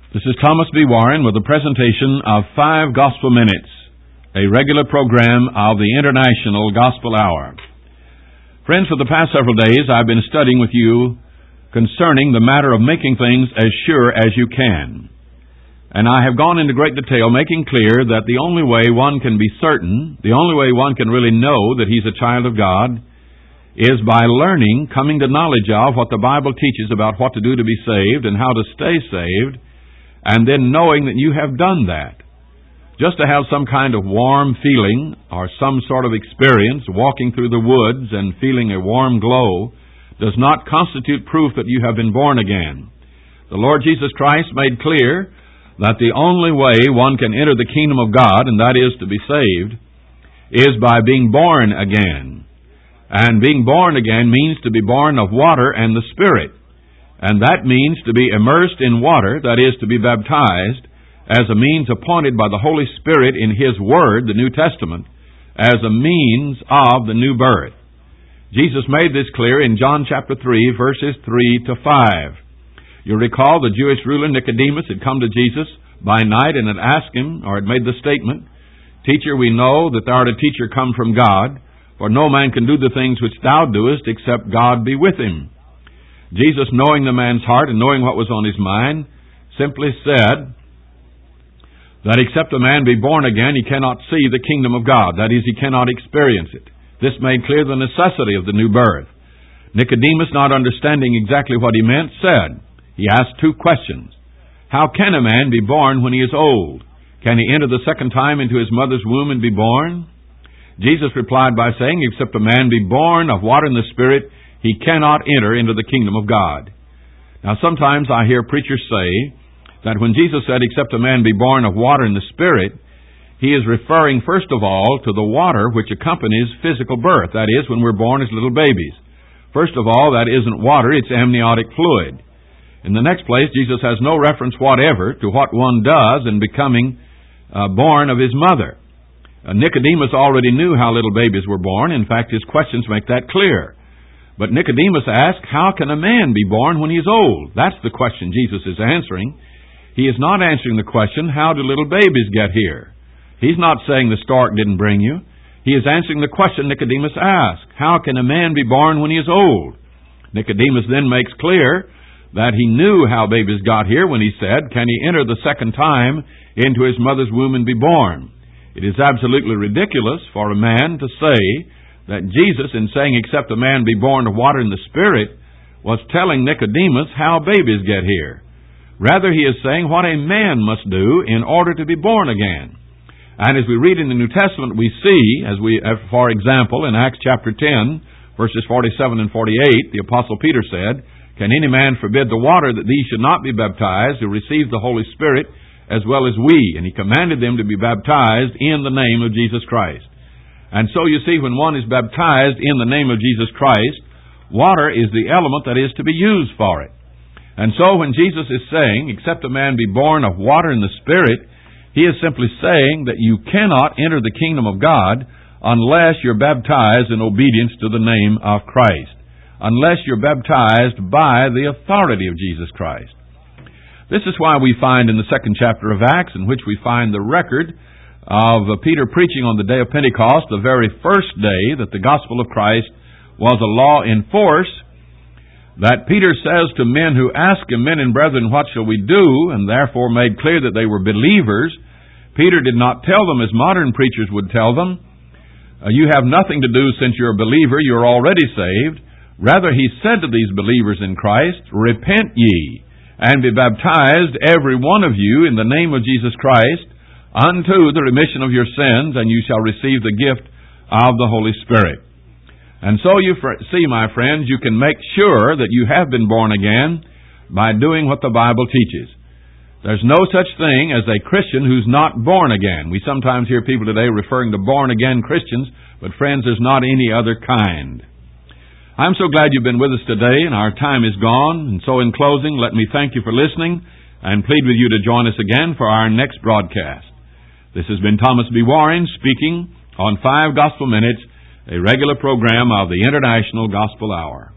This is Thomas B. Warren with a presentation of 5 Gospel Minutes, a regular program of the International Gospel Hour. Friends, for the past several days I've been studying with you concerning the matter of making things as sure as you can. And I have gone into great detail making clear that the only way one can be certain, the only way one can really know that he's a child of God, is by learning, coming to knowledge of what the Bible teaches about what to do to be saved and how to stay saved, and then knowing that you have done that. Just to have some kind of warm feeling or some sort of experience walking through the woods and feeling a warm glow does not constitute proof that you have been born again. The Lord Jesus Christ made clear that the only way one can enter the kingdom of God, and that is to be saved, is by being born again. And being born again means to be born of water and the Spirit. And that means to be immersed in water, that is, to be baptized, as a means appointed by the Holy Spirit in His Word, the New Testament, as a means of the new birth. Jesus made this clear in John chapter 3, verses 3 to 5. You'll recall the Jewish ruler Nicodemus had come to Jesus by night and had asked him, or had made the statement, "Teacher, we know that thou art a teacher come from God, for no man can do the things which thou doest except God be with him." Jesus, knowing the man's heart and knowing what was on his mind, simply said that except a man be born again, he cannot see the kingdom of God. That is, he cannot experience it. This made clear the necessity of the new birth. Nicodemus, not understanding exactly what he meant, said, he asked 2 questions. How can a man be born when he is old? Can he enter the second time into his mother's womb and be born? Jesus replied by saying, except a man be born of water and the Spirit, he cannot enter into the kingdom of God. Now, sometimes I hear preachers say that when Jesus said, except a man be born of water and the Spirit, He is referring, first of all, to the water which accompanies physical birth. That is, when we're born as little babies. First of all, that isn't water, it's amniotic fluid. In the next place, Jesus has no reference whatever to what one does in becoming born of his mother. Nicodemus already knew how little babies were born. In fact, his questions make that clear. But Nicodemus asked, how can a man be born when he is old? That's the question Jesus is answering. He is not answering the question, how do little babies get here? He's not saying the stork didn't bring you. He is answering the question Nicodemus asked, how can a man be born when he is old? Nicodemus then makes clear that he knew how babies got here when he said, can he enter the second time into his mother's womb and be born? It is absolutely ridiculous for a man to say that Jesus, in saying, except a man be born of water and the Spirit, was telling Nicodemus how babies get here. Rather, he is saying what a man must do in order to be born again. And as we read in the New Testament, we see, for example, in Acts chapter 10, verses 47 and 48, the Apostle Peter said, can any man forbid the water that these should not be baptized who receive the Holy Spirit as well as we? And he commanded them to be baptized in the name of Jesus Christ. And so you see, when one is baptized in the name of Jesus Christ, water is the element that is to be used for it. And so when Jesus is saying, except a man be born of water and the Spirit, He is simply saying that you cannot enter the kingdom of God unless you're baptized in obedience to the name of Christ, unless you're baptized by the authority of Jesus Christ. This is why we find in the 2nd chapter of Acts, in which we find the record of Peter preaching on the day of Pentecost, the very first day that the gospel of Christ was a law in force, that Peter says to men who ask him, men and brethren, what shall we do? And therefore made clear that they were believers. Peter did not tell them as modern preachers would tell them, you have nothing to do since you're a believer, you're already saved. Rather, he said to these believers in Christ, repent ye, and be baptized every one of you in the name of Jesus Christ, unto the remission of your sins, and you shall receive the gift of the Holy Spirit. And so you see, my friends, you can make sure that you have been born again by doing what the Bible teaches. There's no such thing as a Christian who's not born again. We sometimes hear people today referring to born-again Christians, but friends, there's not any other kind. I'm so glad you've been with us today, and our time is gone. And so in closing, let me thank you for listening and plead with you to join us again for our next broadcast. This has been Thomas B. Warren speaking on 5 Gospel Minutes, a regular program of the International Gospel Hour.